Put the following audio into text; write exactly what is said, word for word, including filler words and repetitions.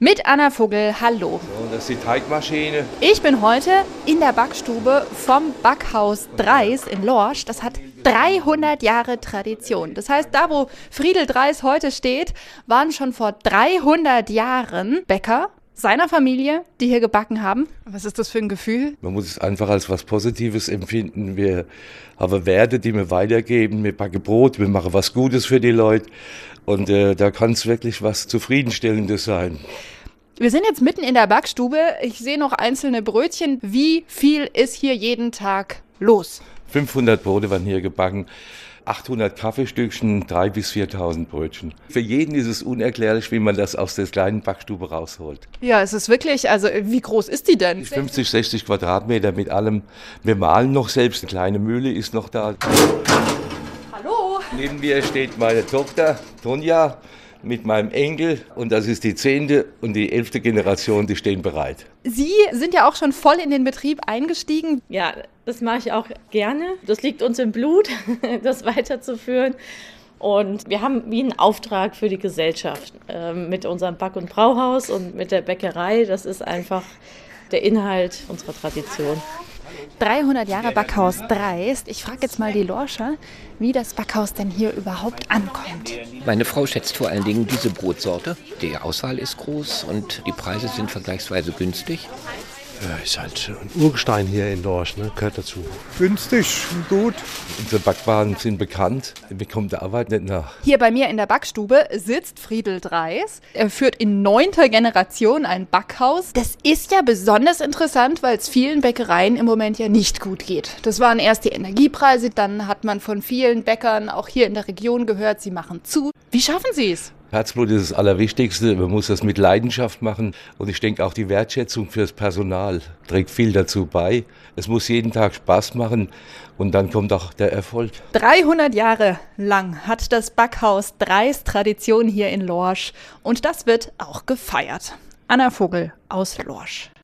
Mit Anna Vogel, hallo. So, das ist die Teigmaschine. Ich bin heute in der Backstube vom Backhaus Dreis in Lorsch. Das hat dreihundert Jahre Tradition. Das heißt, da wo Friedel Dreis heute steht, waren schon vor dreihundert Jahren Bäcker seiner Familie, die hier gebacken haben. Was ist das für ein Gefühl? Man muss es einfach als was Positives empfinden. Wir haben Werte, die wir weitergeben. Wir backen Brot, wir machen was Gutes für die Leute. Und äh, da kann es wirklich was Zufriedenstellendes sein. Wir sind jetzt mitten in der Backstube. Ich sehe noch einzelne Brötchen. Wie viel ist hier jeden Tag los? fünfhundert Brote werden hier gebacken, achthundert Kaffeestückchen, dreitausend bis viertausend Brötchen. Für jeden ist es unerklärlich, wie man das aus der kleinen Backstube rausholt. Ja, es ist wirklich, also wie groß ist die denn? fünfzig, sechzig Quadratmeter mit allem. Wir mahlen noch selbst, eine kleine Mühle ist noch da. Hallo? Neben mir steht meine Tochter, Tonja, mit meinem Enkel, und das ist die zehnte und die elfte Generation, die stehen bereit. Sie sind ja auch schon voll in den Betrieb eingestiegen. Ja, das mache ich auch gerne. Das liegt uns im Blut, das weiterzuführen. Und wir haben wie einen Auftrag für die Gesellschaft äh, mit unserem Back- und Brauhaus und mit der Bäckerei. Das ist einfach der Inhalt unserer Tradition. dreihundert Jahre Backhaus Dreis. Ich frage jetzt mal die Lorscher, wie das Backhaus denn hier überhaupt ankommt. Meine Frau schätzt vor allen Dingen diese Brotsorte. Die Auswahl ist groß und die Preise sind vergleichsweise günstig. Ja, ist halt ein Urgestein hier in Lorsch, ne? Gehört dazu. Günstig und gut. Unsere Backwaren sind bekannt, wir kommen der Arbeit nicht nach. Hier bei mir in der Backstube sitzt Friedel Dreis. Er führt in neunter Generation ein Backhaus. Das ist ja besonders interessant, weil es vielen Bäckereien im Moment ja nicht gut geht. Das waren erst die Energiepreise, dann hat man von vielen Bäckern auch hier in der Region gehört, sie machen zu. Wie schaffen Sie es? Herzblut ist das Allerwichtigste. Man muss das mit Leidenschaft machen. Und ich denke, auch die Wertschätzung fürs Personal trägt viel dazu bei. Es muss jeden Tag Spaß machen und dann kommt auch der Erfolg. dreihundert Jahre lang hat das Backhaus Dreis Tradition hier in Lorsch. Und das wird auch gefeiert. Anna Vogel aus Lorsch.